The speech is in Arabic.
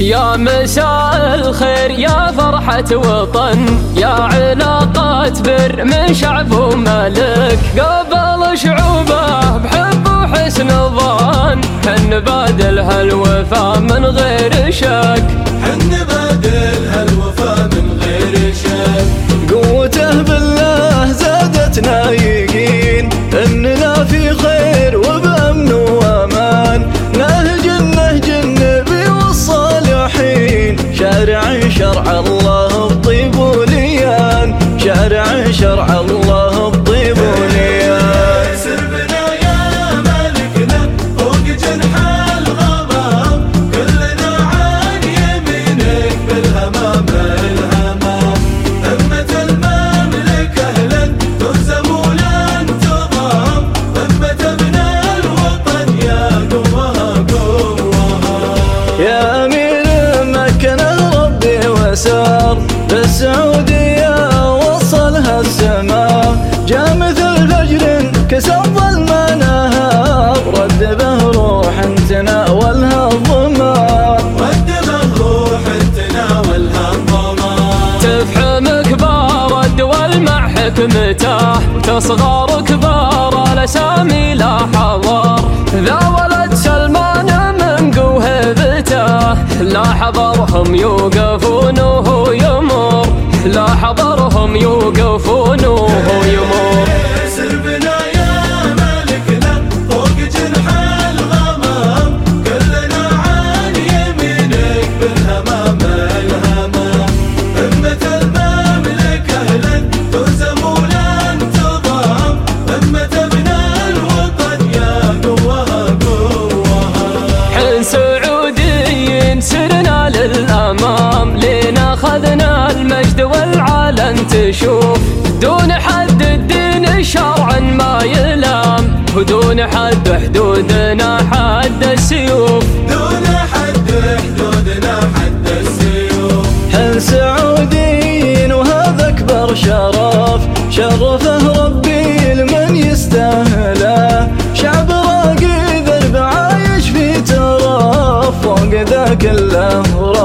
يا مساء الخير يا فرحة وطن، يا علاقات بر من شعب وملك، قبل شعوبه بحب وحسن ظن، حن بادل هالوفا من غير شك، حن بادل هالوفا من غير شك. قوته بالله زادتنا يقين اننا في خير وبأمن وامان، نهج النبي والصالحين، شارع شرع الله بطيب وليان، شارع شرع الله بطيب وليان. سر بنا يا مالكنا فوق جنح الغمام، كلنا عن يمينك بالهمام الهمام، همة المملكة اهلا تهزم ولن تضام، همة ابن الوطن يا قوها قوها. يا أمير مكنه ربي وسار للسعودية وصلها السماء، جاء مثل فجر كسر ظلم نهار، رد به روح تناولها الظما، رد به روح تناولها الظما. تفحم كبار الدول مع حكمته، تصغر كبار الاسامي لا حضر، ذا ولد سلمان من قوهبته، لا حضرهم يوقفون وهو يمر، لا حضرهم يوقفون وهو يمر. سر بنا يا مالكنا فوق جنح الغمام، كلنا عن يمينك بالهمام الهمام، همة المملكة اهلا تهزم ولن تضام، همة ابن الوطن يا قوها قوها. حن سعوديين سرنا للأمام، لينا خذنا المجد والعالم تشوف، دون حد الدين شرعا ما يلام، ودون حد حدودنا حد السيوف، دون حد حدودنا حد السيوف. حن سعوديين وهذا أكبر شرف، شرفه ربي لمن يستاهله، شعب راقي ذرب عايش في ترف، فوق ذا كله